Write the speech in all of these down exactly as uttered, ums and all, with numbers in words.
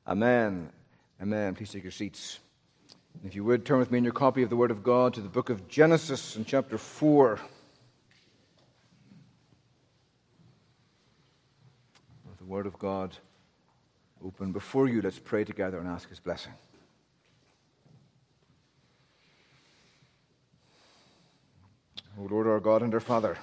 Amen. Amen. Please take your seats. If you would, turn with me in your copy of the Word of God to the book of Genesis in chapter four. With the Word of God open before you, let's pray together and ask His blessing. O Lord, our God and our Father,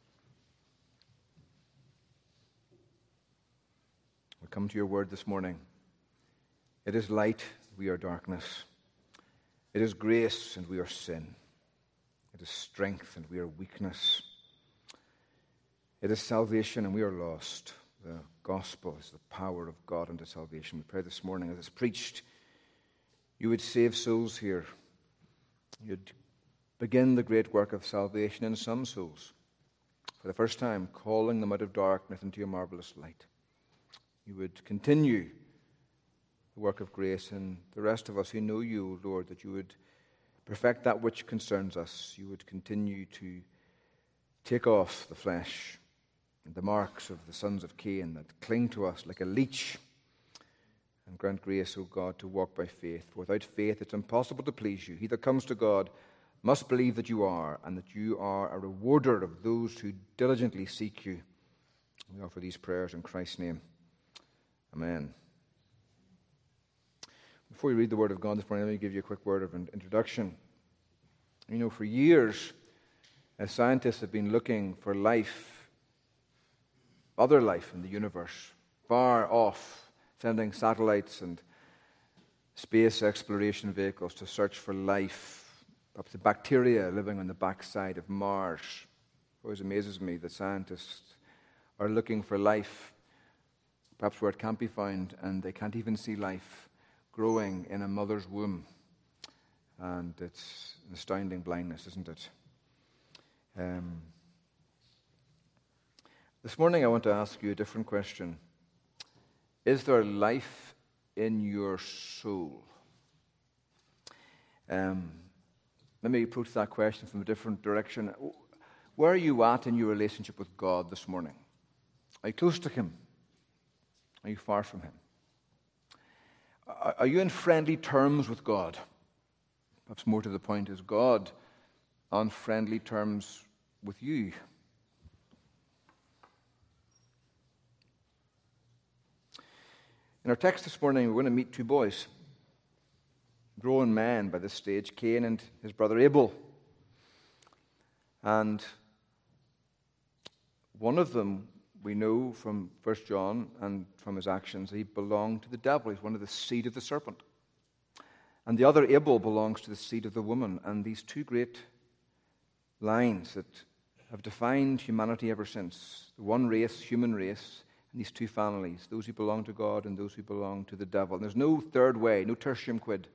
we come to your Word this morning. It is light, we are darkness. It is grace, and we are sin. It is strength, and we are weakness. It is salvation, and we are lost. The gospel is the power of God unto salvation. We pray this morning, as it's preached, you would save souls here. You'd begin the great work of salvation in some souls. For the first time, calling them out of darkness into your marvelous light. You would continue the work of grace, and the rest of us who know you, Lord, that you would perfect that which concerns us. You would continue to take off the flesh and the marks of the sons of Cain that cling to us like a leech, and grant grace, O God, to walk by faith. For without faith it's impossible to please you. He that comes to God must believe that you are, and that you are a rewarder of those who diligently seek you. We offer these prayers in Christ's name. Amen. Before we read the Word of God this morning, let me give you a quick word of introduction. You know, for years, as scientists have been looking for life, other life in the universe, far off, sending satellites and space exploration vehicles to search for life, perhaps the bacteria living on the backside of Mars. It always amazes me that scientists are looking for life, perhaps where it can't be found, and they can't even see life growing in a mother's womb. And it's an astounding blindness, isn't it? Um, this morning I want to ask you a different question. Is there life in your soul? Um, let me approach that question from a different direction. Where are you at in your relationship with God this morning? Are you close to Him? Are you far from Him? Are you in friendly terms with God? Perhaps more to the point, is God on friendly terms with you? In our text this morning, we're going to meet two boys, grown men by this stage, Cain and his brother Abel. And one of them, we know from First John and from his actions, he belonged to the devil. He's one of the seed of the serpent. And the other, Abel, belongs to the seed of the woman. And these two great lines that have defined humanity ever since, the one race, human race, and these two families, those who belong to God and those who belong to the devil. And there's no third way, no tertium quid.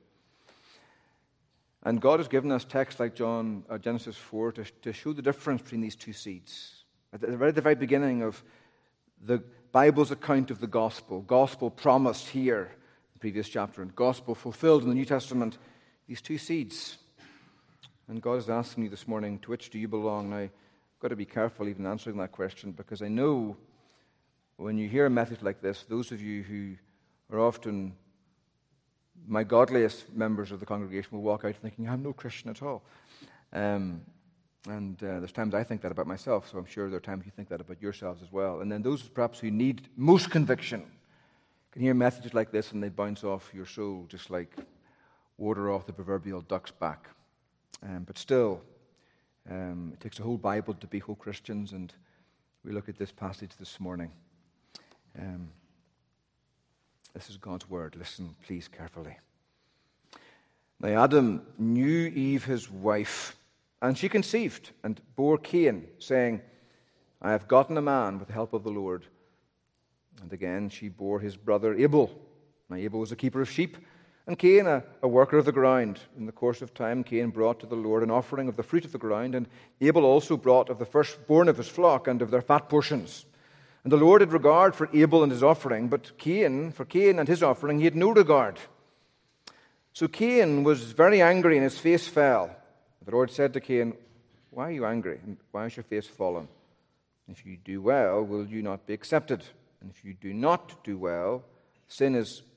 And God has given us texts like John, uh, Genesis four to, to show the difference between these two seeds. At the, right at the very beginning of the Bible's account of the gospel, gospel promised here in the previous chapter, and gospel fulfilled in the New Testament, these two seeds. And God is asking you this morning, to which do you belong? Now, I've got to be careful even answering that question, because I know when you hear a message like this, those of you who are often my godliest members of the congregation will walk out thinking, I'm no Christian at all. Um, And uh, there's times I think that about myself, so I'm sure there are times you think that about yourselves as well. And then those perhaps who need most conviction can hear messages like this and they bounce off your soul just like water off the proverbial duck's back. Um, but still, um, it takes a whole Bible to be whole Christians, and we look at this passage this morning. Um, this is God's word. Listen, please, carefully. Now Adam knew Eve, his wife, and she conceived and bore Cain, saying, I have gotten a man with the help of the Lord. And again she bore his brother Abel. Now Abel was a keeper of sheep, and Cain a, a worker of the ground. In the course of time Cain brought to the Lord an offering of the fruit of the ground, and Abel also brought of the firstborn of his flock and of their fat portions. And the Lord had regard for Abel and his offering, but Cain, for Cain and his offering he had no regard. So Cain was very angry, and his face fell. The Lord said to Cain, why are you angry, and why is your face fallen? If you do well, will you not be accepted? And if you do not do well, sin is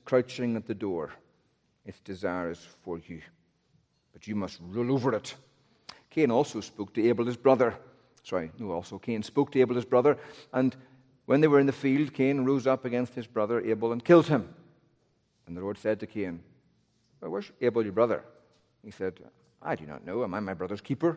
crouching at the door. Its desire is for you, but you must rule over it. Cain also spoke to Abel his brother. Sorry, no, also Cain spoke to Abel his brother, and when they were in the field, Cain rose up against his brother Abel and killed him. And the Lord said to Cain, well, where's Abel your brother? He said, I do not know. Am I my brother's keeper?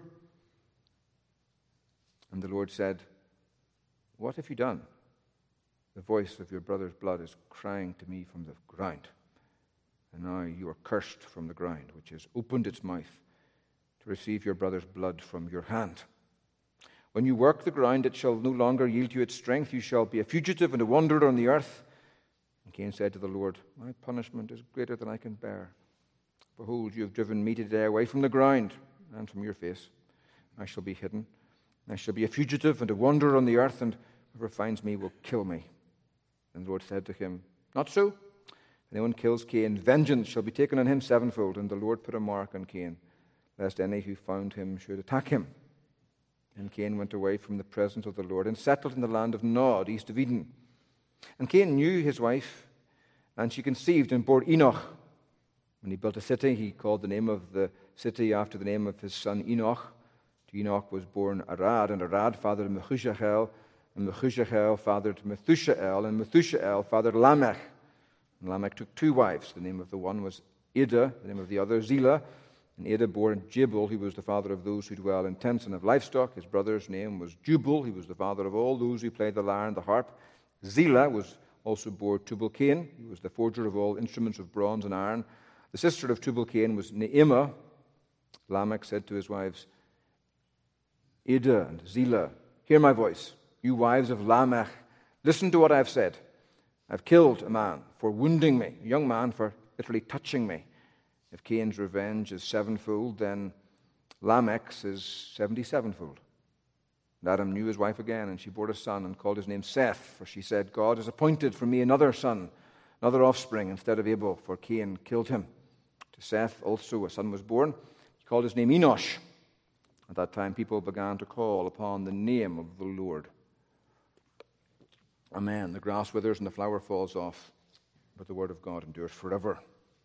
And the Lord said, what have you done? The voice of your brother's blood is crying to me from the ground. And now you are cursed from the ground, which has opened its mouth to receive your brother's blood from your hand. When you work the ground, it shall no longer yield you its strength. You shall be a fugitive and a wanderer on the earth. And Cain said to the Lord, my punishment is greater than I can bear. Behold, you have driven me today away from the ground and from your face. I shall be hidden. I shall be a fugitive and a wanderer on the earth, and whoever finds me will kill me. And the Lord said to him, not so. If anyone kills Cain, vengeance shall be taken on him sevenfold. And the Lord put a mark on Cain, lest any who found him should attack him. And Cain went away from the presence of the Lord and settled in the land of Nod, east of Eden. And Cain knew his wife, and she conceived and bore Enoch. When he built a city, he called the name of the city after the name of his son Enoch. To Enoch was born Arad, and Arad fathered Methushael, and Methushael fathered Methushael, and Methushael fathered Lamech. And Lamech took two wives. The name of the one was Ada, the name of the other Zillah. And Ada bore Jabal, who was the father of those who dwell in tents and of livestock. His brother's name was Jubal. He was the father of all those who played the lyre and the harp. Zillah was also bore Tubal-Cain. He was the forger of all instruments of bronze and iron. The sister of Tubal-Cain was Naamah. Lamech said to his wives, Ada and Zillah, hear my voice. You wives of Lamech, listen to what I have said. I've killed a man for wounding me, a young man for literally touching me. If Cain's revenge is sevenfold, then Lamech's is seventy-sevenfold. And Adam knew his wife again, and she bore a son and called his name Seth, for she said, God has appointed for me another son, another offspring instead of Abel, for Cain killed him. To Seth also a son was born. He called his name Enosh. At that time people began to call upon the name of the Lord. Amen. The grass withers and the flower falls off, but the word of God endures forever.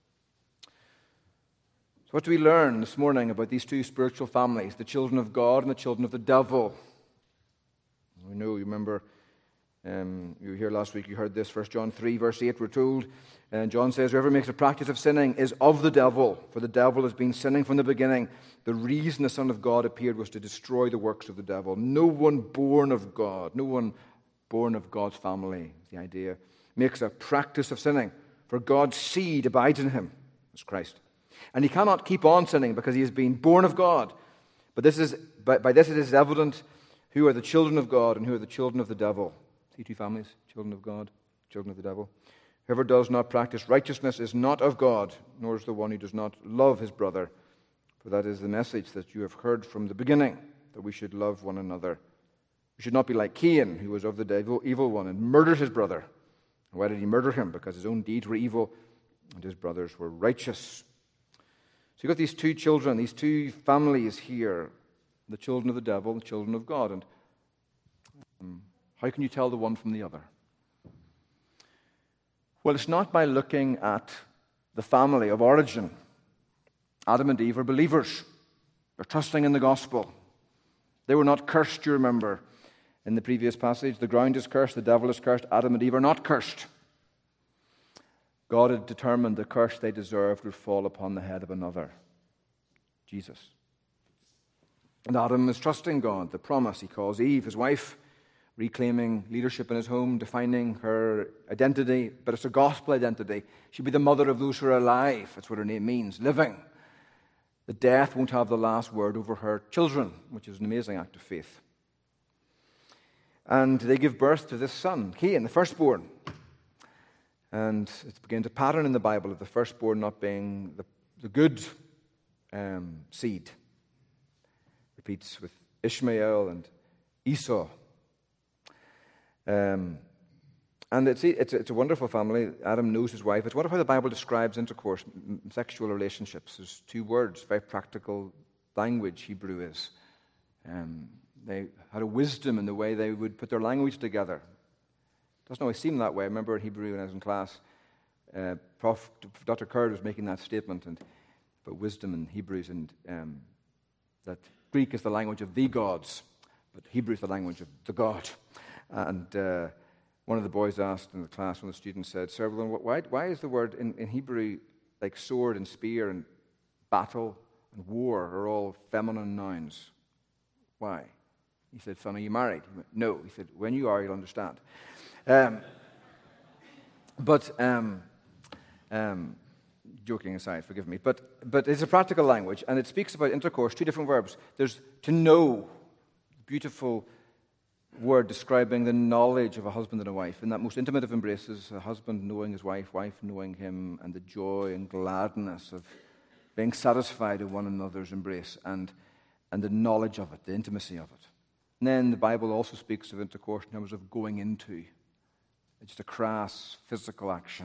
So what do we learn this morning about these two spiritual families, the children of God and the children of the devil? We know, you remember, um, you were here last week, you heard this, First John three, verse eight, we're told, and John says, whoever makes a practice of sinning is of the devil, for the devil has been sinning from the beginning. The reason the Son of God appeared was to destroy the works of the devil. No one born of God, no one born of God's family, is the idea, makes a practice of sinning, for God's seed abides in him, as Christ. And he cannot keep on sinning because he has been born of God. But this is by, by this it is evident who are the children of God and who are the children of the devil. See two families, children of God, children of the devil. Whoever does not practice righteousness is not of God, nor is the one who does not love his brother. For that is the message that you have heard from the beginning, that we should love one another. We should not be like Cain, who was of the devil, evil one, and murdered his brother. And why did he murder him? Because his own deeds were evil, and his brothers were righteous. So you've got these two children, these two families here, the children of the devil, the children of God. And um, how can you tell the one from the other? Well, it's not by looking at the family of origin. Adam and Eve are believers. They're trusting in the gospel. They were not cursed, you remember, in the previous passage. The ground is cursed, the devil is cursed. Adam and Eve are not cursed. God had determined the curse they deserved would fall upon the head of another, Jesus. And Adam is trusting God, the promise. He calls Eve, his wife, reclaiming leadership in his home, defining her identity, but it's a gospel identity. She'll be the mother of those who are alive. That's what her name means, living. The death won't have the last word over her children, which is an amazing act of faith. And they give birth to this son, Cain, the firstborn. And it's beginning to pattern in the Bible of the firstborn not being the, the good um, seed. Repeats with Ishmael and Esau. Um, and it's, it's, it's a wonderful family. Adam knows his wife. It's wonderful how the Bible describes intercourse, sexual relationships. There's two words, very practical language, Hebrew is. Um, they had a wisdom in the way they would put their language together. It doesn't always seem that way. I remember in Hebrew when I was in class, uh, Prof, Doctor Curd was making that statement and about wisdom in Hebrews, and um, that Greek is the language of the gods, but Hebrew is the language of the God. And uh, one of the boys asked in the class, one of the students said, "Sir, why, why is the word in, in Hebrew like sword and spear and battle and war are all feminine nouns? Why?" He said, "Son, are you married?" He went, "No." He said, "When you are, you'll understand." Um, but, um, um, joking aside, forgive me, but, but it's a practical language, and it speaks about intercourse, two different verbs. There's to know, beautiful word describing the knowledge of a husband and a wife. In that most intimate of embraces, a husband knowing his wife, wife knowing him, and the joy and gladness of being satisfied in one another's embrace, and, and the knowledge of it, the intimacy of it. And then the Bible also speaks of intercourse in terms of going into. It's just a crass physical action.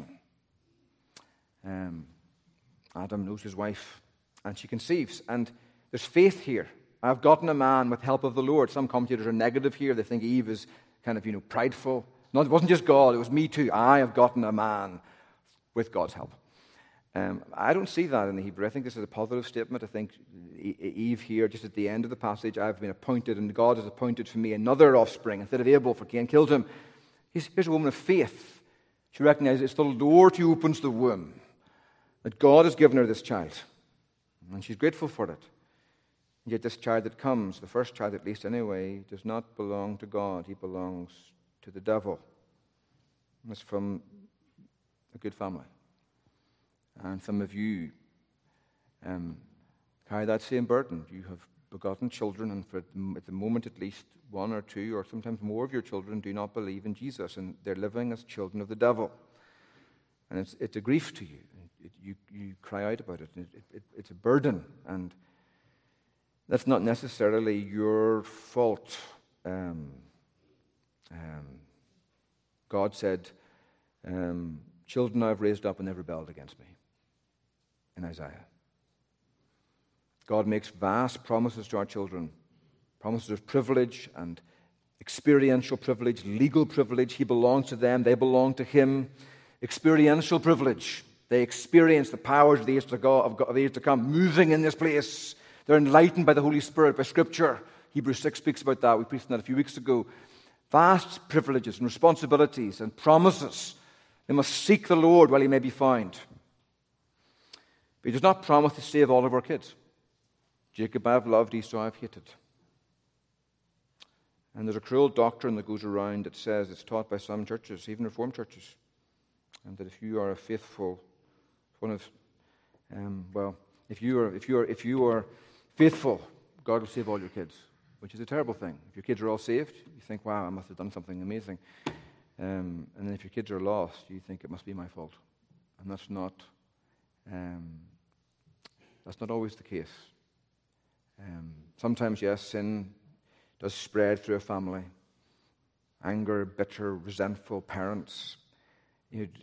Um, Adam knows his wife, and she conceives. And there's faith here. I've gotten a man with help of the Lord. Some commentators are negative here. They think Eve is kind of, you know, prideful. No, it wasn't just God. It was me too. I have gotten a man with God's help. Um, I don't see that in the Hebrew. I think this is a positive statement. I think Eve here, just at the end of the passage, I've been appointed, and God has appointed for me another offspring instead of Abel, for Cain killed him. Here's, here's a woman of faith. She recognizes it's the Lord who opens the womb, that God has given her this child, and she's grateful for it. And yet this child that comes, the first child at least anyway, does not belong to God. He belongs to the devil. And it's from a good family. And some of you um, carry that same burden. You have begotten children, and for at the moment at least one or two or sometimes more of your children do not believe in Jesus, and they're living as children of the devil. And it's, it's a grief to you. It, you. You cry out about it. It, it. It's a burden, and that's not necessarily your fault. Um, um, God said, um, "Children I've raised up and they've rebelled against me," in Isaiah. God makes vast promises to our children, promises of privilege and experiential privilege, legal privilege. He belongs to them, they belong to him. Experiential privilege. They experience the powers of the age to, go, of, God, of the age to come moving in this place. They're enlightened by the Holy Spirit, by Scripture. Hebrews six speaks about that. We preached on that a few weeks ago. Vast privileges and responsibilities and promises. They must seek the Lord while he may be found. But he does not promise to save all of our kids. Jacob I've loved, Esau I've hated. And there's a cruel doctrine that goes around that says, it's taught by some churches, even Reformed churches, and that if you are a faithful, one of, um, well, if you are, if you are, if you are faithful, God will save all your kids, which is a terrible thing. If your kids are all saved, you think, wow, I must have done something amazing. Um, and then if your kids are lost, you think it must be my fault, and that's not, um, that's not always the case. Um, sometimes, yes, sin does spread through a family. Anger, bitter, resentful parents. You know,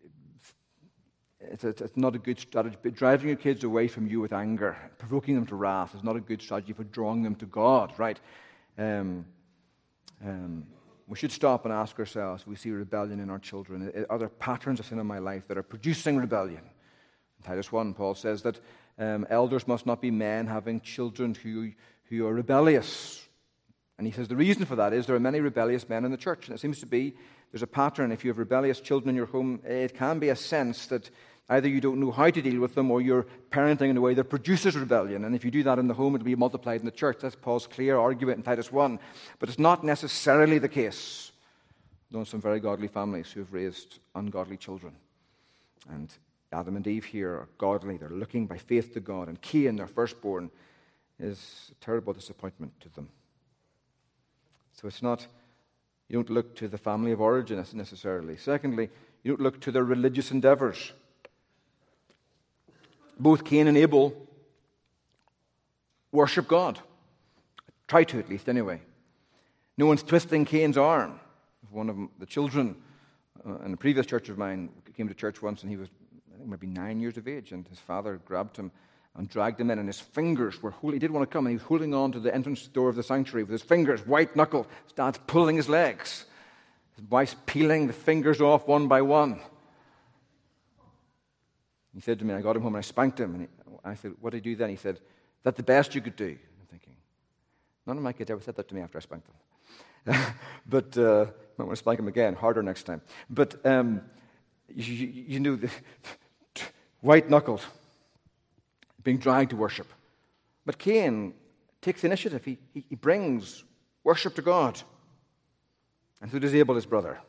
it's, it's not a good strategy. But driving your kids away from you with anger, provoking them to wrath, is not a good strategy for drawing them to God, right? Um, um, we should stop and ask ourselves, we see rebellion in our children. Are there patterns of sin in my life that are producing rebellion? In Titus one, Paul says that um, elders must not be men having children who, who are rebellious. And he says the reason for that is there are many rebellious men in the church. And it seems to be there's a pattern. If you have rebellious children in your home, it can be a sense that either you don't know how to deal with them or you're parenting in a way that produces rebellion. And if you do that in the home, it will be multiplied in the church. That's Paul's clear argument in Titus one. But it's not necessarily the case. I've known some very godly families who have raised ungodly children. And Adam and Eve here are godly. They're looking by faith to God. And Cain, their firstborn, is a terrible disappointment to them. So it's not, you don't look to the family of origin necessarily. Secondly, you don't look to their religious endeavors. Both Cain and Abel worship God. Try to, at least, anyway. No one's twisting Cain's arm. One of them, the children uh, in a previous church of mine came to church once, and he was, I think, maybe nine years of age, and his father grabbed him and dragged him in, and his fingers were holding, he didn't want to come, and he was holding on to the entrance door of the sanctuary with his fingers, white knuckle. His dad's pulling his legs. His wife's peeling the fingers off one by one. He said to me, I got him home and I spanked him. And he, I said, what did you do then? He said, is that the best you could do? I'm thinking, none of my kids ever said that to me after I spanked them. but uh, I might want to spank him again, harder next time. But um, you, you, you know, the, white-knuckled, being dragged to worship. But Cain takes the initiative. He, he, he brings worship to God. And so does Abel, his brother.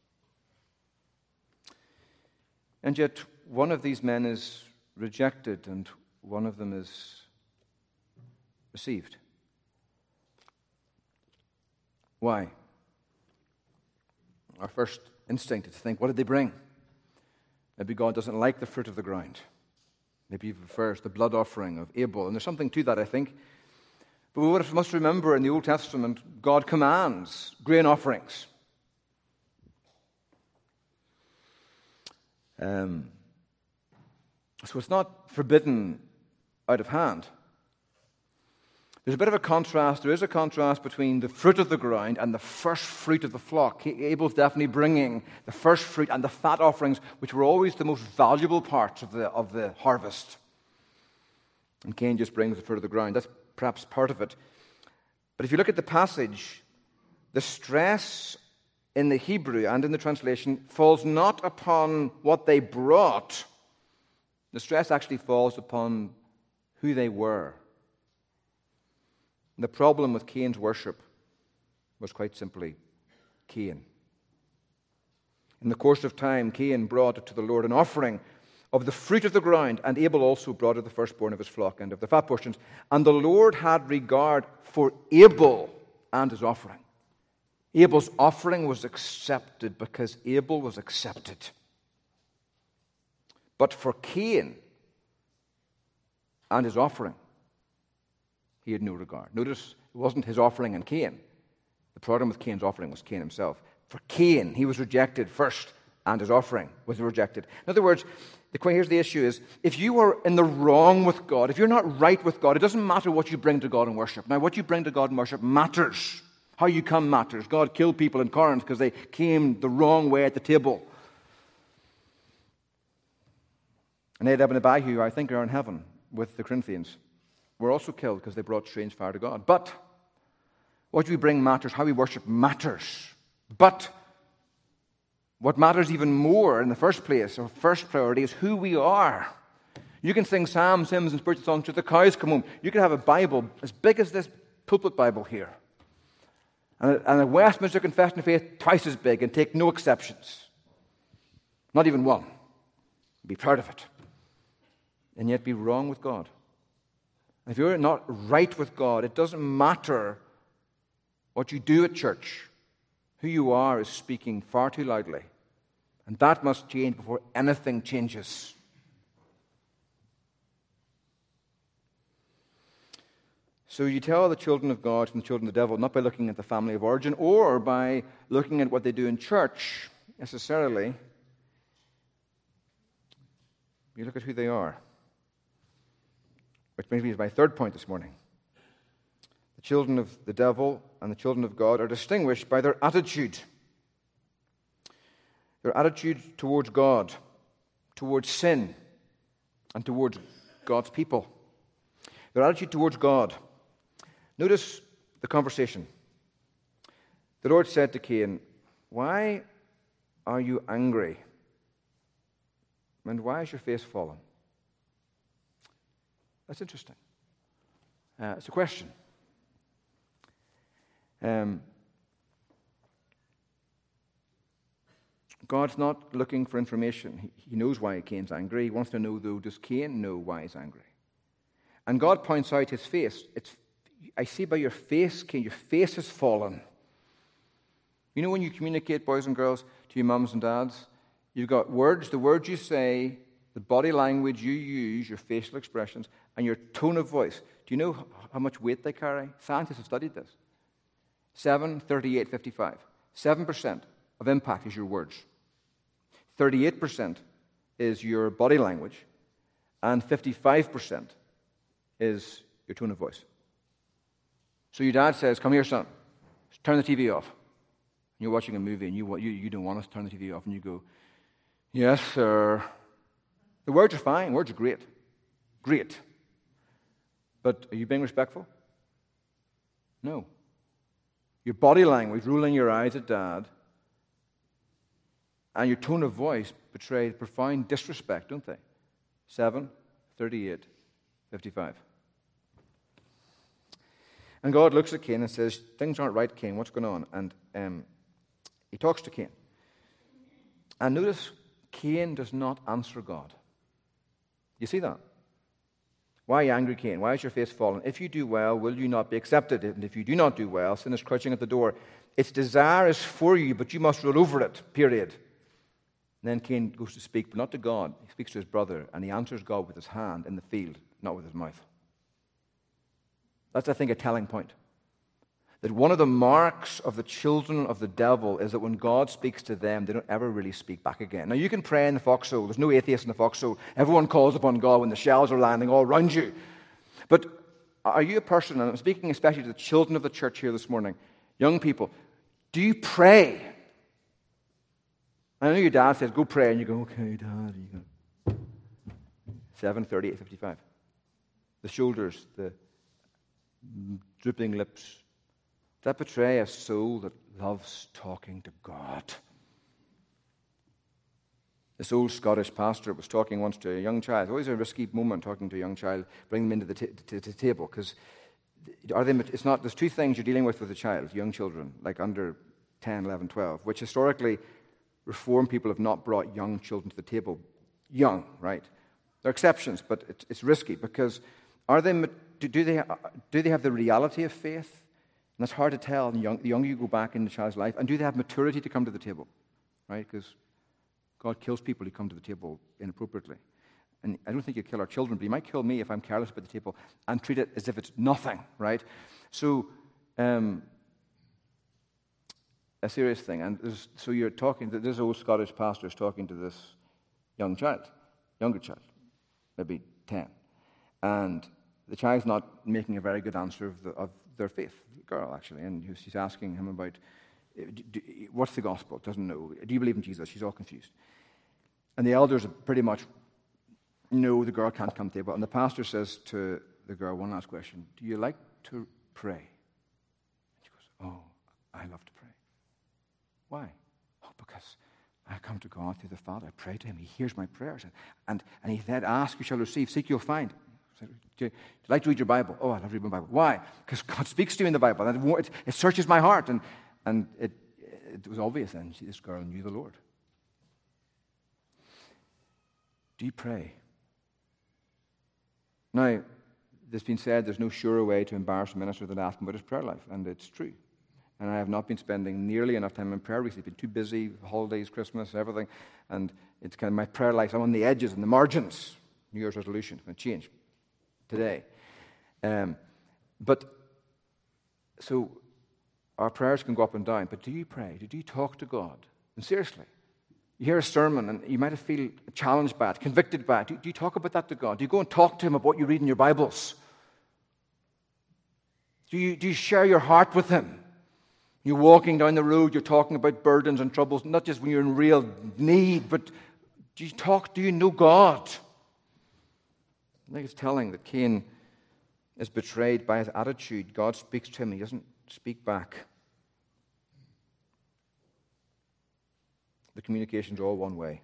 And yet, one of these men is rejected, and one of them is received. Why? Our first instinct is to think, what did they bring? Maybe God doesn't like the fruit of the ground. Maybe he prefers the blood offering of Abel. And there's something to that, I think. But we must remember in the Old Testament, God commands grain offerings. Um, so it's not forbidden out of hand. There's a bit of a contrast. There is a contrast between the fruit of the ground and the first fruit of the flock. Abel's definitely bringing the first fruit and the fat offerings, which were always the most valuable parts of the, of the harvest. And Cain just brings the fruit of the ground. That's perhaps part of it. But if you look at the passage, the stress in the Hebrew and in the translation falls not upon what they brought. The stress actually falls upon who they were. The problem with Cain's worship was quite simply Cain. In the course of time, Cain brought to the Lord an offering of the fruit of the ground, and Abel also brought of the firstborn of his flock and of the fat portions. And the Lord had regard for Abel and his offering. Abel's offering was accepted because Abel was accepted. But for Cain and his offering, he had no regard. Notice it wasn't his offering and Cain. The problem with Cain's offering was Cain himself. For Cain, he was rejected first, and his offering was rejected. In other words, the, here's the issue is, if you are in the wrong with God, if you're not right with God, it doesn't matter what you bring to God in worship. Now, what you bring to God in worship matters. How you come matters. God killed people in Corinth because they came the wrong way at the table. And Nadab and Abihu, I think, are in heaven with the Corinthians. Were also killed because they brought strange fire to God. But what we bring matters. How we worship matters. But what matters even more in the first place, our first priority, is who we are. You can sing psalms, hymns, and spiritual songs till the cows come home. You can have a Bible as big as this pulpit Bible here. And a, and a Westminster Confession of Faith twice as big and take no exceptions. Not even one. Be proud of it. And yet be wrong with God. If you're not right with God, it doesn't matter what you do at church. Who you are is speaking far too loudly. And that must change before anything changes. So you tell the children of God from the children of the devil, not by looking at the family of origin or by looking at what they do in church necessarily. You look at who they are. Which brings me to my third point this morning. The children of the devil and the children of God are distinguished by their attitude. Their attitude towards God, towards sin, and towards God's people. Their attitude towards God. Notice the conversation. The Lord said to Cain, "Why are you angry? And why is your face fallen?" That's interesting. Uh, it's a question. Um, God's not looking for information. He, he knows why Cain's angry. He wants to know, though, does Cain know why he's angry? And God points out his face. It's, I see by your face, Cain, your face has fallen. You know when you communicate, boys and girls, to your mums and dads, you've got words, the words you say, the body language you use, your facial expressions, and your tone of voice. Do you know how much weight they carry? Scientists have studied this. seven, thirty-eight, fifty-five. seven percent of impact is your words. thirty-eight percent is your body language. And fifty-five percent is your tone of voice. So your dad says, "Come here, son. Turn the T V off." And you're watching a movie and you, you, you don't want us to turn the T V off. And you go, "Yes, sir." The words are fine. Words are great. Great. But are you being respectful? No. Your body language, rolling your eyes at Dad, and your tone of voice betray profound disrespect, don't they? seven, thirty-eight, fifty-five. And God looks at Cain and says, things aren't right, Cain. What's going on? And um, he talks to Cain. And notice, Cain does not answer God. You see that? Why are you angry, Cain? Why is your face fallen? If you do well, will you not be accepted? And if you do not do well, sin is crouching at the door. Its desire is for you, but you must rule over it, period. And then Cain goes to speak, but not to God. He speaks to his brother, and he answers God with his hand in the field, not with his mouth. That's, I think, a telling point. That one of the marks of the children of the devil is that when God speaks to them, they don't ever really speak back again. Now, you can pray in the foxhole. There's no atheist in the foxhole. Everyone calls upon God when the shells are landing all around you. But are you a person, and I'm speaking especially to the children of the church here this morning, young people, do you pray? I know your dad says, go pray, and you go, okay, Dad. And you go, seven, thirty-eight, fifty-five. The shoulders, the drooping lips. Does that betray a soul that loves talking to God? This old Scottish pastor was talking once to a young child. Always a risky moment talking to a young child, bring them into the, t- t- t- table, because are they? It's not. There's two things you're dealing with with a child, young children, like under ten, eleven, twelve, which historically Reformed people have not brought young children to the table. Young, right? There are exceptions, but it's, it's risky because are they? Do, do they? Do they have the reality of faith? And that's hard to tell. The, young, the younger you go back in the child's life, and do they have maturity to come to the table, right? Because God kills people who come to the table inappropriately. And I don't think he'll kill our children, but he might kill me if I'm careless about the table and treat it as if it's nothing, right? So, um, a serious thing. And so you're talking, to, this old Scottish pastor is talking to this young child, younger child, maybe ten. And the child's not making a very good answer of, the, of their faith, the girl actually. And she's asking him about, do, what's the gospel? Doesn't know. Do you believe in Jesus? She's all confused. And the elders pretty much know the girl can't come to the table. And the pastor says to the girl, one last question, do you like to pray? And she goes, oh, I love to pray. Why? Oh, because I come to God through the Father. I pray to him. He hears my prayers. And, and he said, ask, you shall receive. Seek, you'll find. Do you, do you like to read your Bible? Oh, I love to read my Bible. Why? Because God speaks to you in the Bible. And it, it searches my heart. And, and it, it was obvious then. This girl knew the Lord. Do you pray? Now, there's been said there's no surer way to embarrass a minister than ask him about his prayer life. And it's true. And I have not been spending nearly enough time in prayer recently. I've been too busy, holidays, Christmas, everything. And it's kind of my prayer life. I'm on the edges and the margins. New Year's resolution. It's going to change today. Um, but, so, our prayers can go up and down. But do you pray? Do you talk to God? And seriously, you hear a sermon and you might have feel challenged by it, convicted by it. Do, do you talk about that to God? Do you go and talk to him about what you read in your Bibles? Do you, do you share your heart with him? You're walking down the road, you're talking about burdens and troubles, not just when you're in real need, but do you talk, do you know God? I think it's telling that Cain is betrayed by his attitude. God speaks to him, he doesn't speak back. The communication's all one way.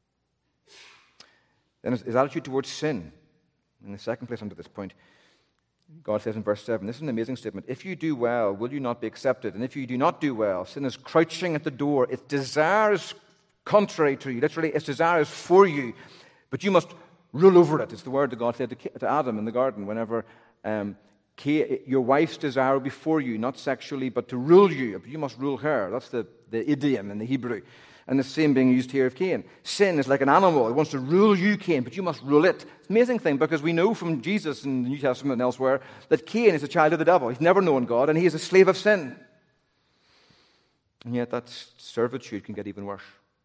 Then his, his attitude towards sin. In the second place under this point, God says in verse seven, this is an amazing statement. If you do well, will you not be accepted? And if you do not do well, sin is crouching at the door. Its desire is contrary to you. Literally, its desire is for you. But you must rule over it. It's the word that God said to, to Adam in the garden whenever um, your wife's desire will be for you, not sexually, but to rule you. You must rule her. That's the, the idiom in the Hebrew. And the same being used here of Cain. Sin is like an animal. It wants to rule you, Cain, but you must rule it. It's an amazing thing because we know from Jesus in the New Testament and elsewhere that Cain is a child of the devil. He's never known God, and he is a slave of sin. And yet that servitude can get even worse.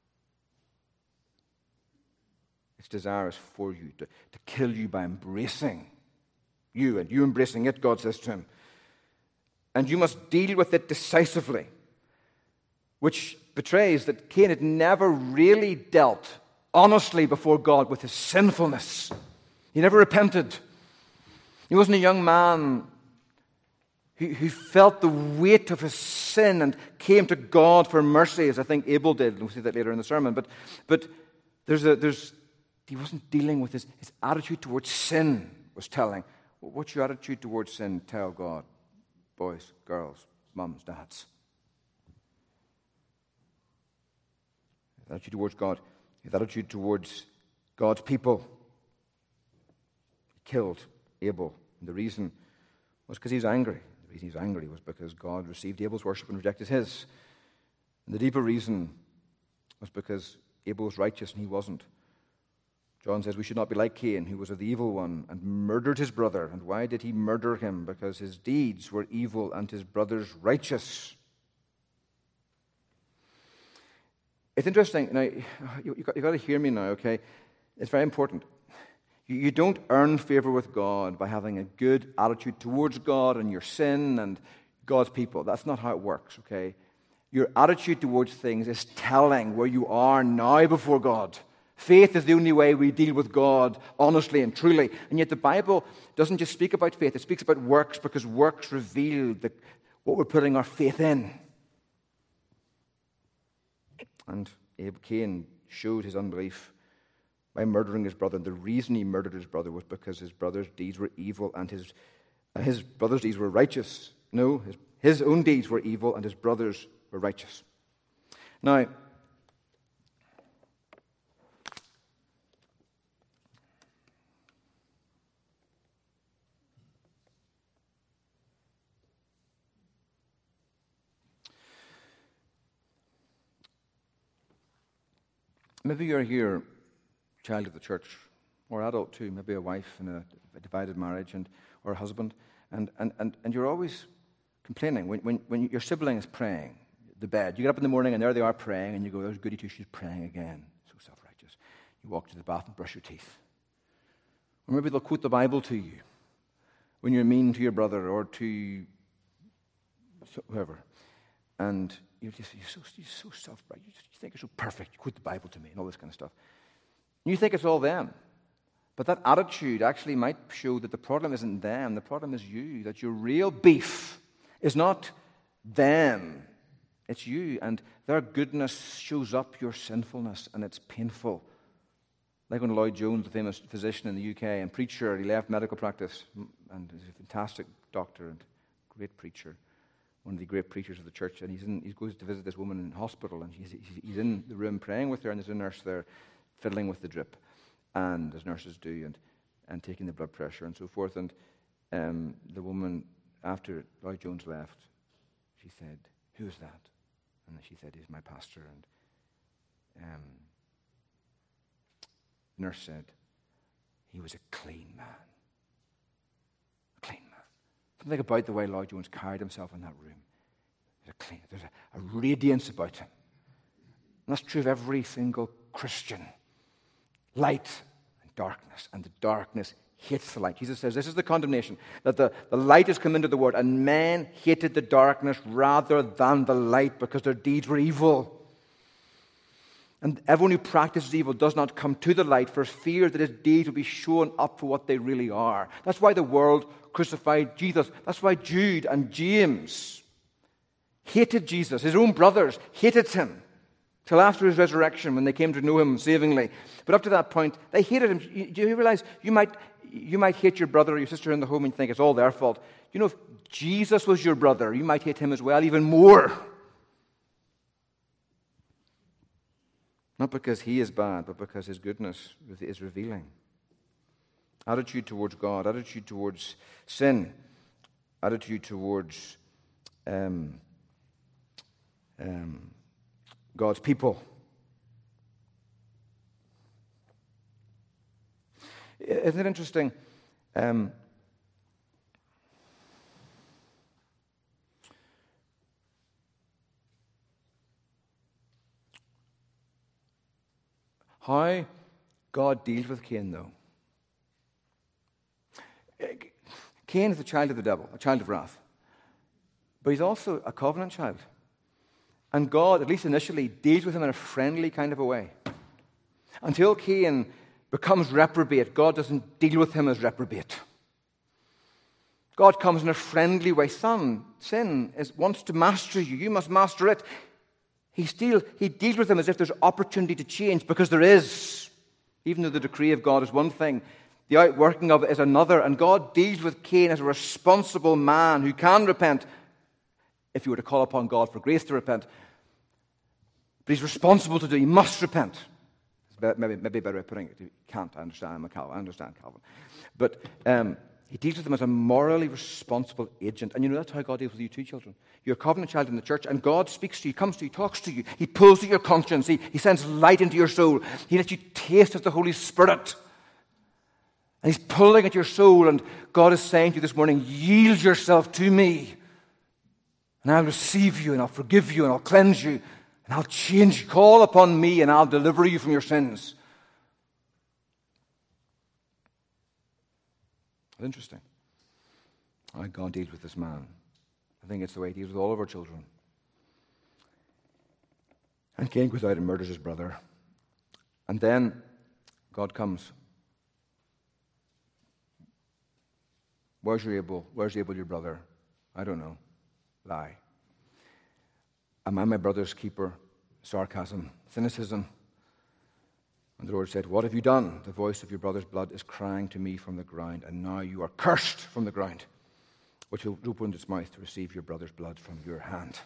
Its desire is for you, to, to kill you by embracing you, and you embracing it, God says to him. And you must deal with it decisively, which betrays that Cain had never really dealt honestly before God with his sinfulness. He never repented. He wasn't a young man who, who felt the weight of his sin and came to God for mercy, as I think Abel did. We'll see that later in the sermon. But, but there's a, there's, he wasn't dealing with his, his attitude towards sin was telling. What's your attitude towards sin? Tell God. Boys, girls, mums, dads. His attitude towards God. His attitude towards God's people. He killed Abel. And the reason was because he was angry. The reason he was angry was because God received Abel's worship and rejected his. And the deeper reason was because Abel was righteous and he wasn't. John says we should not be like Cain, who was of the evil one and murdered his brother. And why did he murder him? Because his deeds were evil and his brother's righteous. It's interesting. Now, you, you've got, you've got to hear me now, okay? It's very important. You, you don't earn favor with God by having a good attitude towards God and your sin and God's people. That's not how it works, okay? Your attitude towards things is telling where you are now before God. Faith is the only way we deal with God honestly and truly. And yet the Bible doesn't just speak about faith. It speaks about works because works reveal the, what we're putting our faith in. And Abel Cain showed his unbelief by murdering his brother. And the reason he murdered his brother was because his brother's deeds were evil and his, and his brother's deeds were righteous. No, his, his own deeds were evil and his brother's were righteous. Now, maybe you're here, child of the church, or adult too, maybe a wife in a, a divided marriage, and or a husband, and, and, and, and you're always complaining. When, when, when your sibling is praying, the bed, you get up in the morning and there they are praying, and you go, there's goody two, she's praying again. So self-righteous. You walk to the bath and brush your teeth. Or maybe they'll quote the Bible to you when you're mean to your brother or to whoever. And you're just you're so, you're so self-righteous. You think you're so perfect. You quote the Bible to me and all this kind of stuff. And you think it's all them. But that attitude actually might show that the problem isn't them. The problem is you. That your real beef is not them. It's you. And their goodness shows up your sinfulness, and it's painful. Like when Lloyd Jones, the famous physician in the U K and preacher, he left medical practice, and he's a fantastic doctor and great preacher. One of the great preachers of the church, and he's in, he goes to visit this woman in hospital, and he's, he's in the room praying with her, and there's a nurse there fiddling with the drip, and as nurses do, and, and taking the blood pressure and so forth. And um, the woman, after Lloyd Jones left, she said, "Who is that?" And she said, "He's my pastor." And um, the nurse said, "He was a clean man. A clean man." Something about the way Lloyd Jones carried himself in that room. There's a, clean, there's a, a radiance about him. And that's true of every single Christian. Light and darkness, and the darkness hates the light. Jesus says this is the condemnation, that the, the light has come into the world, and men hated the darkness rather than the light because their deeds were evil. And everyone who practices evil does not come to the light for fear that his deeds will be shown up for what they really are. That's why the world crucified Jesus. That's why Jude and James hated Jesus. His own brothers hated him till after his resurrection when they came to know him savingly. But up to that point, they hated him. Do you realize you might, you might hate your brother or your sister in the home and think it's all their fault? You know, if Jesus was your brother, you might hate him as well, even more. Not because he is bad, but because his goodness is revealing. Attitude towards God, attitude towards sin, attitude towards um, um, God's people. Isn't it interesting? Um, how God deals with Cain, though. Cain is a child of the devil, a child of wrath. But he's also a covenant child. And God, at least initially, deals with him in a friendly kind of a way. Until Cain becomes reprobate, God doesn't deal with him as reprobate. God comes in a friendly way. Son, sin is, wants to master you. You must master it. He still he deals with him as if there's opportunity to change, because there is. Even though the decree of God is one thing, the outworking of it is another. And God deals with Cain as a responsible man who can repent, if you were to call upon God for grace to repent. But he's responsible to do. He must repent. Maybe, maybe a better way of putting it. He can't. I understand. I'm a Calvin. I understand Calvin. But um, he deals with them as a morally responsible agent. And you know, that's how God deals with you too, children. You're a covenant child in the church, and God speaks to you, comes to you, talks to you. He pulls at your conscience. He, he sends light into your soul. He lets you taste of the Holy Spirit. And he's pulling at your soul, and God is saying to you this morning, yield yourself to me, and I'll receive you, and I'll forgive you, and I'll cleanse you, and I'll change you. Call upon me, and I'll deliver you from your sins. It's interesting how God deals with this man. I think it's the way he deals with all of our children. And Cain goes out and murders his brother. And then God comes. Where's your Abel? Where's Abel, your brother? I don't know. Lie. Am I my brother's keeper? Sarcasm. Cynicism. And the Lord said, what have you done? The voice of your brother's blood is crying to me from the ground, and now you are cursed from the ground, which will open its mouth to receive your brother's blood from your hand.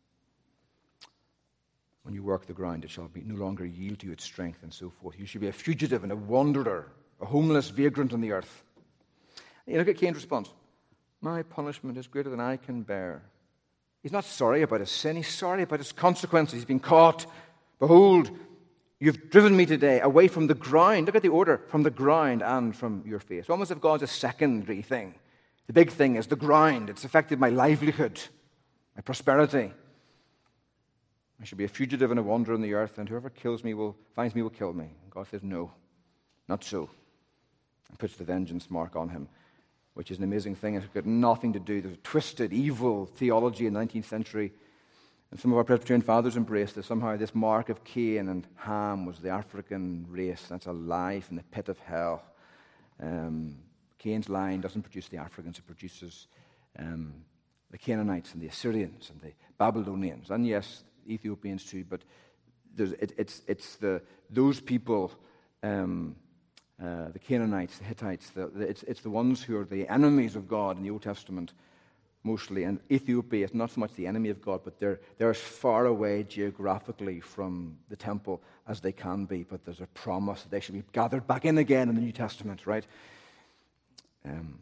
When you work the ground, it shall be no longer yield to you its strength, and so forth. You shall be a fugitive and a wanderer, a homeless vagrant on the earth. And you look at Cain's response. My punishment is greater than I can bear. He's not sorry about his sin. He's sorry about his consequences. He's been caught. Behold, you've driven me today away from the ground. Look at the order. From the ground and from your face. Almost as if God's a secondary thing. The big thing is the ground. It's affected my livelihood, my prosperity. I should be a fugitive and a wanderer on the earth, and whoever kills me will finds me will kill me. And God says, no, not so. And puts the vengeance mark on him, which is an amazing thing. It's got nothing to do. There's a twisted, evil theology in the nineteenth century. And some of our Presbyterian fathers embraced this. Somehow this mark of Cain and Ham was the African race. That's a lie from the pit of hell. Um, Cain's line doesn't produce the Africans. It produces um, the Canaanites and the Assyrians and the Babylonians. And yes, Ethiopians too. But it, it's, it's the those people, um, uh, the Canaanites, the Hittites, the, the, it's, it's the ones who are the enemies of God in the Old Testament. Mostly, and Ethiopia is not so much the enemy of God, but they're, they're as far away geographically from the temple as they can be, but there's a promise that they should be gathered back in again in the New Testament, right? Um,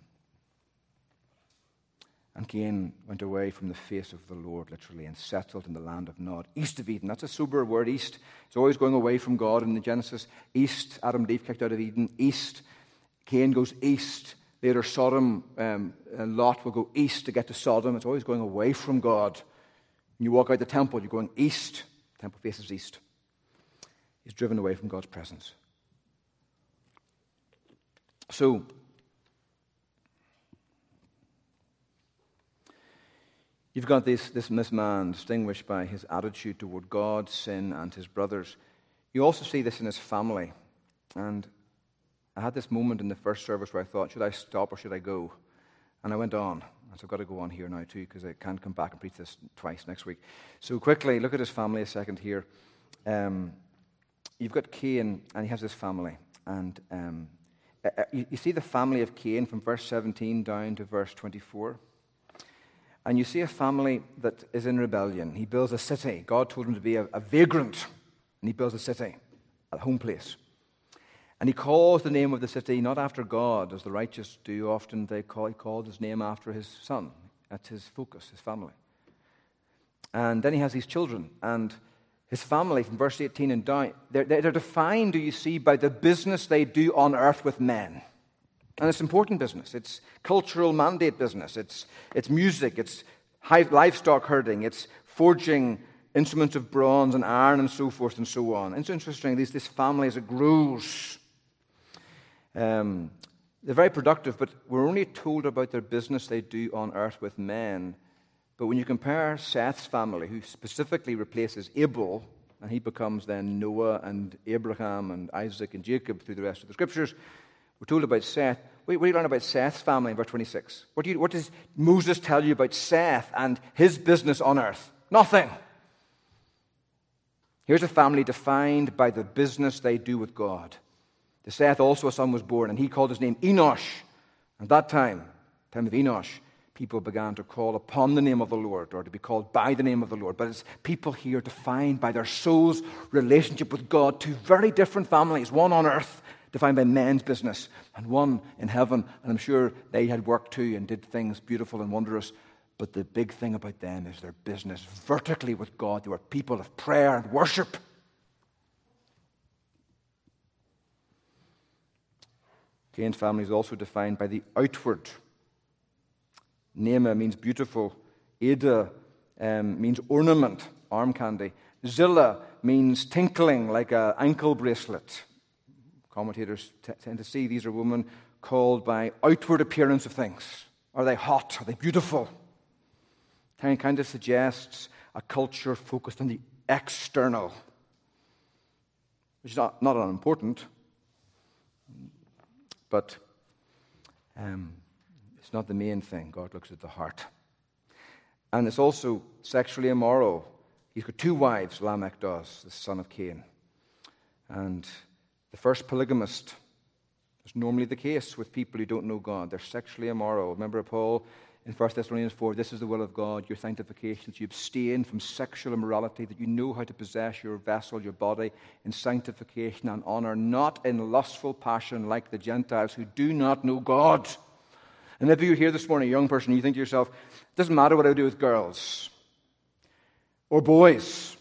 and Cain went away from the face of the Lord, literally, and settled in the land of Nod, east of Eden. That's a sober word, east. It's always going away from God in the Genesis. East, Adam and Eve kicked out of Eden. East, Cain goes east. Later, Sodom, um, and Lot will go east to get to Sodom. It's always going away from God. When you walk out the temple, you're going east. The temple faces east. He's driven away from God's presence. So, you've got this, this, this man distinguished by his attitude toward God, sin, and his brothers. You also see this in his family. And I had this moment in the first service where I thought, should I stop or should I go? And I went on. So I've got to go on here now too, because I can't come back and preach this twice next week. So quickly, look at his family a second here. Um, you've got Cain, and he has this family. And um, uh, you, you see the family of Cain from verse seventeen down to verse twenty-four. And you see a family that is in rebellion. He builds a city. God told him to be a, a vagrant, and he builds a city, a home place. And he calls the name of the city not after God, as the righteous do often. They call, he called his name after his son. That's his focus, his family. And then he has these children. And his family, from verse eighteen and down, they're, they're defined, do you see, by the business they do on earth with men. And it's important business. It's cultural mandate business. It's, it's music. It's livestock herding. It's forging instruments of bronze and iron and so forth and so on. It's interesting, these, this family, as it grows, Um, they're very productive, but we're only told about their business they do on earth with men. But when you compare Seth's family, who specifically replaces Abel and he becomes then Noah and Abraham and Isaac and Jacob through the rest of the scriptures. We're told about Seth. What do you learn about Seth's family in verse twenty-six? What, do you, what does Moses tell you about Seth and his business on earth? Nothing. Here's a family defined by the business they do with God. To Seth also a son was born, and he called his name Enosh. At that time, time of Enosh, people began to call upon the name of the Lord, or to be called by the name of the Lord. But it's people here defined by their soul's relationship with God. Two very different families, one on earth, defined by men's business, and one in heaven. And I'm sure they had work too and did things beautiful and wondrous. But the big thing about them is their business vertically with God. They were people of prayer and worship. Cain's family is also defined by the outward. Nema means beautiful. Ada um, means ornament, arm candy. Zillah means tinkling, like an ankle bracelet. Commentators t- tend to see these are women called by outward appearance of things. Are they hot? Are they beautiful? Kind kind of suggests a culture focused on the external, which is not, not unimportant, but um, it's not the main thing. God looks at the heart. And it's also sexually immoral. He's got two wives, Lamech does, the son of Cain. And the first polygamist is normally the case with people who don't know God. They're sexually immoral. Remember Paul in First Thessalonians four, this is the will of God, your sanctification, that you abstain from sexual immorality, that you know how to possess your vessel, your body, in sanctification and honor, not in lustful passion like the Gentiles who do not know God. And maybe you're here this morning, a young person, and you think to yourself, it doesn't matter what I do with girls or boys.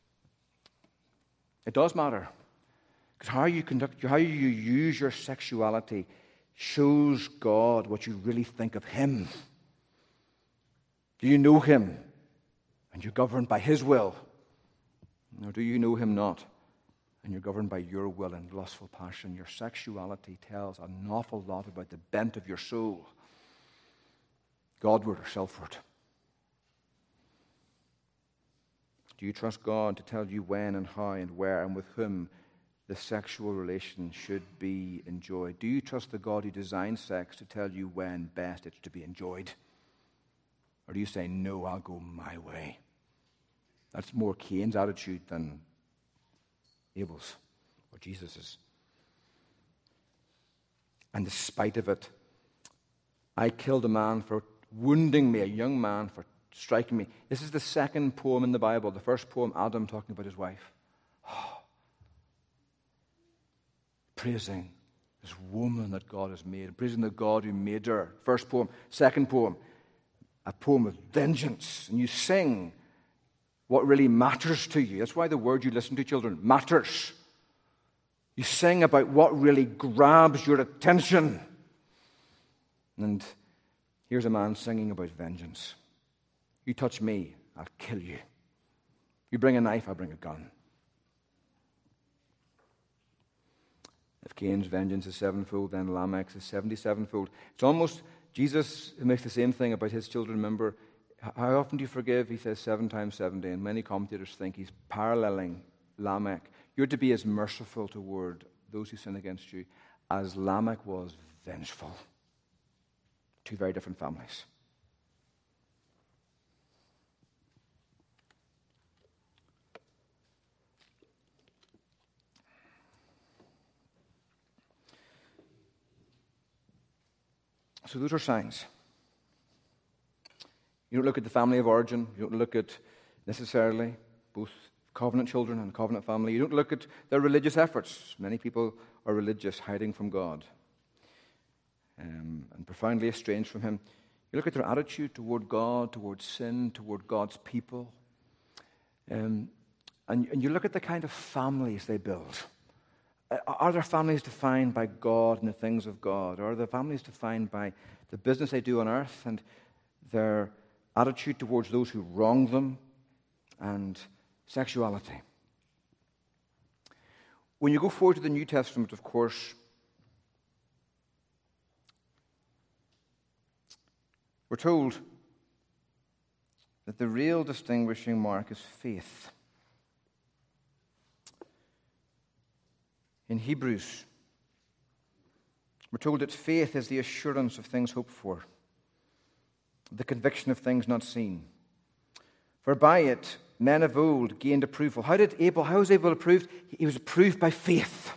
It does matter. Because how you conduct, how you use your sexuality shows God what you really think of Him. Do you know Him? And you're governed by His will? Or do you know Him not? And you're governed by your will and lustful passion? Your sexuality tells an awful lot about the bent of your soul. Godward or selfward? Do you trust God to tell you when and how and where and with whom the sexual relation should be enjoyed? Do you trust the God who designed sex to tell you when best it's to be enjoyed? Or do you say, no, I'll go my way? That's more Cain's attitude than Abel's or Jesus's. And despite of it, I killed a man for wounding me, a young man for striking me. This is the second poem in the Bible. The first poem, Adam talking about his wife. Oh, praising this woman that God has made, praising the God who made her. First poem. Second poem, a poem of vengeance. And you sing what really matters to you. That's why the word you listen to, children, matters. You sing about what really grabs your attention. And here's a man singing about vengeance. You touch me, I'll kill you. You bring a knife, I'll bring a gun. If Cain's vengeance is sevenfold, then Lamech's is seventy-sevenfold. It's almost, Jesus makes the same thing about his children. Remember, how often do you forgive? He says seven times seventy, and many commentators think he's paralleling Lamech. You're to be as merciful toward those who sin against you as Lamech was vengeful. Two very different families. So those are signs. You don't look at the family of origin. You don't look at necessarily both covenant children and covenant family. You don't look at their religious efforts. Many people are religious, hiding from God, um, and profoundly estranged from Him. You look at their attitude toward God, toward sin, toward God's people. Um, and, and you look at the kind of families they build. Are their families defined by God and the things of God? Or are their families defined by the business they do on earth and their attitude towards those who wrong them and sexuality? When you go forward to the New Testament, of course, we're told that the real distinguishing mark is faith. In Hebrews, we're told that faith is the assurance of things hoped for, the conviction of things not seen. For by it men of old gained approval. How did Abel, how was Abel approved? He was approved by faith.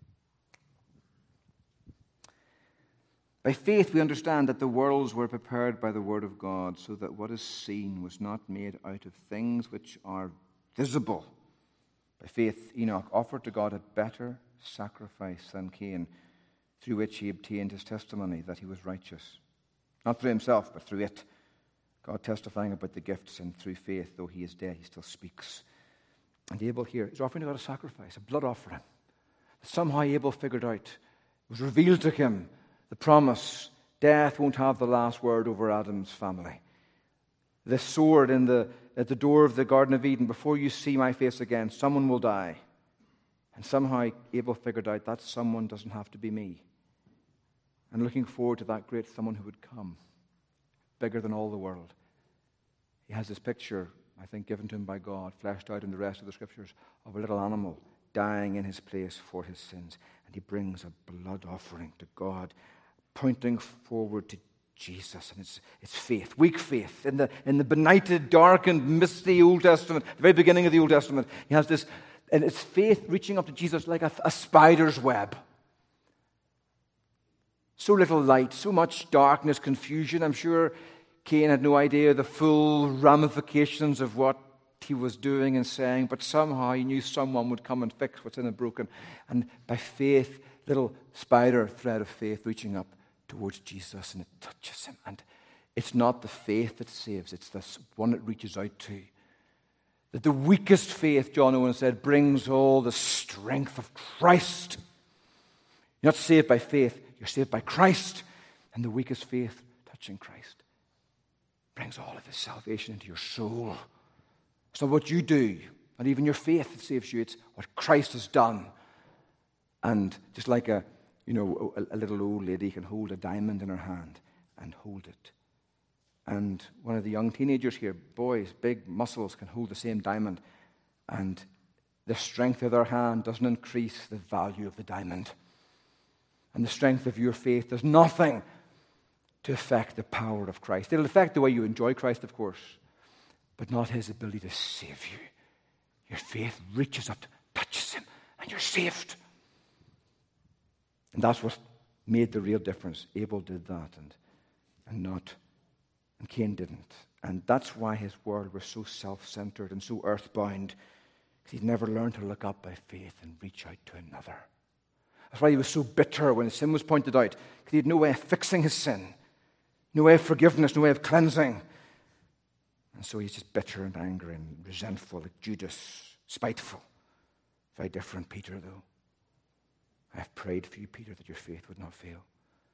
By faith we understand that the worlds were prepared by the word of God, so that what is seen was not made out of things which are visible. By faith Enoch offered to God a better sacrifice than Cain, through which he obtained his testimony that he was righteous. Not through himself, but through it. God testifying about the gifts, and through faith, though he is dead, he still speaks. And Abel here is offering to God a sacrifice, a blood offering. Somehow Abel figured out, it was revealed to him, the promise, death won't have the last word over Adam's family. The sword in the, at the door of the Garden of Eden, before you see my face again, someone will die. And somehow Abel figured out that someone doesn't have to be me. And looking forward to that great someone who would come, bigger than all the world. He has this picture, I think, given to him by God, fleshed out in the rest of the Scriptures, of a little animal dying in his place for his sins. And he brings a blood offering to God, pointing forward to Jesus. And it's, it's faith, weak faith. In the, in the benighted, darkened, misty Old Testament, the very beginning of the Old Testament, he has this, and it's faith reaching up to Jesus like a, a spider's web. So little light, so much darkness, confusion. I'm sure Cain had no idea the full ramifications of what he was doing and saying, but somehow he knew someone would come and fix what's in it broken. And by faith, little spider thread of faith reaching up towards Jesus, and it touches him. And it's not the faith that saves, it's the one it reaches out to. That the weakest faith, John Owen said, brings all the strength of Christ. You're not saved by faith, you're saved by Christ. And the weakest faith, touching Christ, brings all of his salvation into your soul. It's not what you do, not even your faith that saves you. It's what Christ has done. And just like a, you know, a, a little old lady can hold a diamond in her hand and hold it. And one of the young teenagers here, boys, big muscles, can hold the same diamond. And the strength of their hand doesn't increase the value of the diamond. And the strength of your faith does nothing to affect the power of Christ. It'll affect the way you enjoy Christ, of course, but not his ability to save you. Your faith reaches up, touches him, and you're saved. And that's what made the real difference. Abel did that, and, and not, and Cain didn't. And that's why his world was so self-centered and so earthbound, because he'd never learned to look up by faith and reach out to another. That's why he was so bitter when his sin was pointed out, because he had no way of fixing his sin, no way of forgiveness, no way of cleansing. And so he's just bitter and angry and resentful, like Judas, spiteful. Very different Peter, though. I have prayed for you, Peter, that your faith would not fail.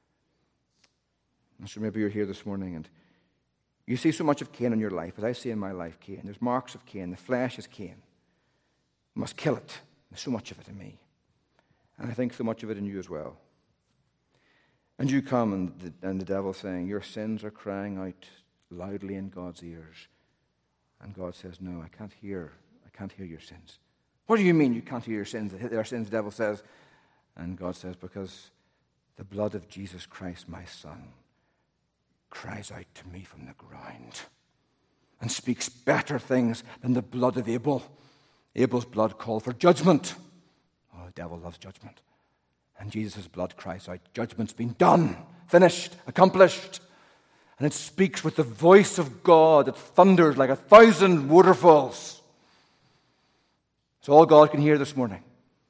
And so maybe you're here this morning and you see so much of Cain in your life, as I see in my life, Cain. There's marks of Cain. The flesh is Cain. You must kill it. There's so much of it in me. And I think so much of it in you as well. And you come and the, and the devil saying, your sins are crying out loudly in God's ears. And God says, no, I can't hear. I can't hear your sins. What do you mean you can't hear your sins? Our sins, the devil says. And God says, because the blood of Jesus Christ, my Son, cries out to me from the ground and speaks better things than the blood of Abel. Abel's blood called for judgment. Oh, the devil loves judgment. And Jesus' blood cries out, judgment's been done, finished, accomplished. And it speaks with the voice of God that thunders like a thousand waterfalls. It's all God can hear this morning.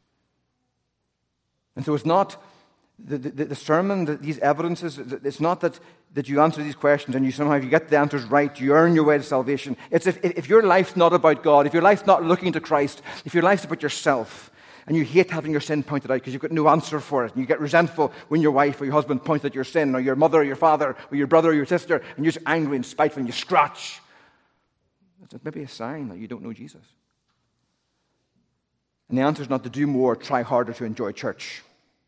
And so it's not the, the, the sermon, the, these evidences, it's not that, that you answer these questions and you somehow, if you get the answers right, you earn your way to salvation. It's if, if your life's not about God, if your life's not looking to Christ, if your life's about yourself, and you hate having your sin pointed out because you've got no answer for it, and you get resentful when your wife or your husband points out your sin, or your mother or your father, or your brother or your sister, and you're just angry and spiteful and you scratch. It's maybe a sign that you don't know Jesus. And the answer is not to do more, try harder to enjoy church.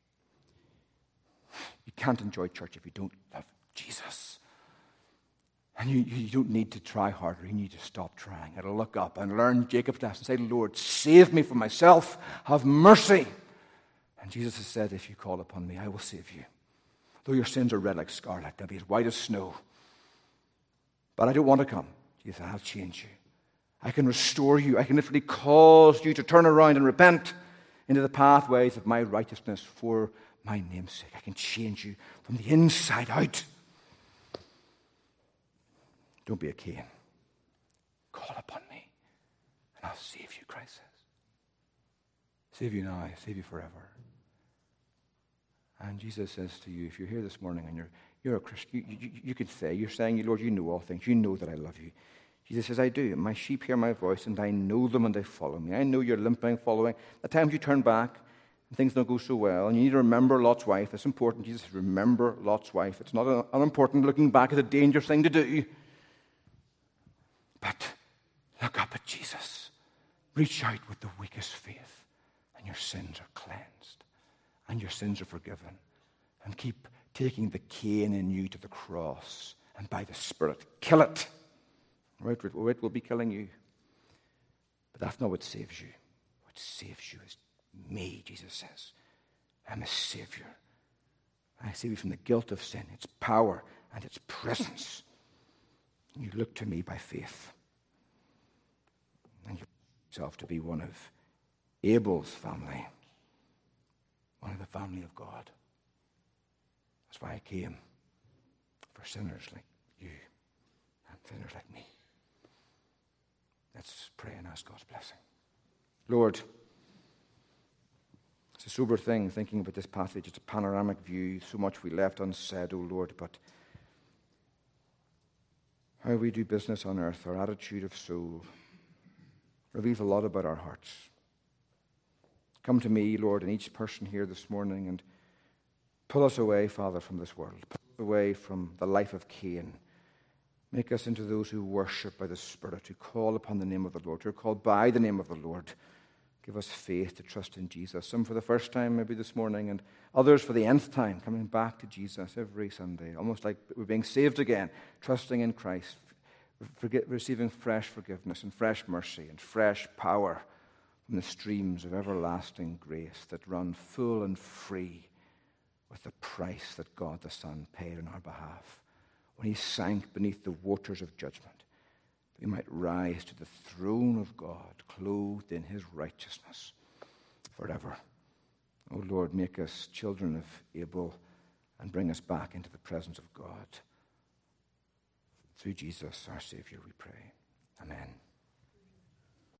You can't enjoy church if you don't love Jesus. And you, you don't need to try harder. You need to stop trying and look up and learn Jacob's lesson. Say, Lord, save me from myself. Have mercy. And Jesus has said, if you call upon me, I will save you. Though your sins are red like scarlet, they'll be as white as snow. But I don't want to come. Jesus said, I'll change you. I can restore you. I can literally cause you to turn around and repent into the pathways of my righteousness for my name's sake. I can change you from the inside out. Don't be a Cain. Call upon me, and I'll save you, Christ says. Save you now, save you forever. And Jesus says to you, if you're here this morning and you're you're a Christian, you, you, you could say, you're saying, Lord, you know all things. You know that I love you. Jesus says, I do. My sheep hear my voice, and I know them, and they follow me. I know you're limping, following. At times you turn back, and things don't go so well, and you need to remember Lot's wife. It's important. Jesus says, remember Lot's wife. It's not unimportant. Looking back is a dangerous thing to do. But look up at Jesus. Reach out with the weakest faith, and your sins are cleansed, and your sins are forgiven. And keep taking the Cain in you to the cross, and by the Spirit, kill it. Or it, or it will be killing you. But that's not what saves you. What saves you is me, Jesus says. I'm a Savior. I save you from the guilt of sin, its power, and its presence. You look to me by faith. And you yourself to be one of Abel's family, one of the family of God. That's why I came, for sinners like you and sinners like me. Let's pray and ask God's blessing. Lord, it's a sober thing thinking about this passage. It's a panoramic view. So much we left unsaid, O Lord, but how we do business on earth, our attitude of soul, reveals a lot about our hearts. Come to me, Lord, and each person here this morning, and pull us away, Father, from this world. Pull us away from the life of Cain. Make us into those who worship by the Spirit, who call upon the name of the Lord, who are called by the name of the Lord. Give us faith to trust in Jesus. Some for the first time, maybe this morning, and others for the nth time, coming back to Jesus every Sunday, almost like we're being saved again, trusting in Christ, forget, receiving fresh forgiveness and fresh mercy and fresh power from the streams of everlasting grace that run full and free with the price that God the Son paid on our behalf when he sank beneath the waters of judgment, that we might rise to the throne of God, clothed in his righteousness forever. O Lord, make us children of Abel and bring us back into the presence of God. Through Jesus, our Savior, we pray. Amen.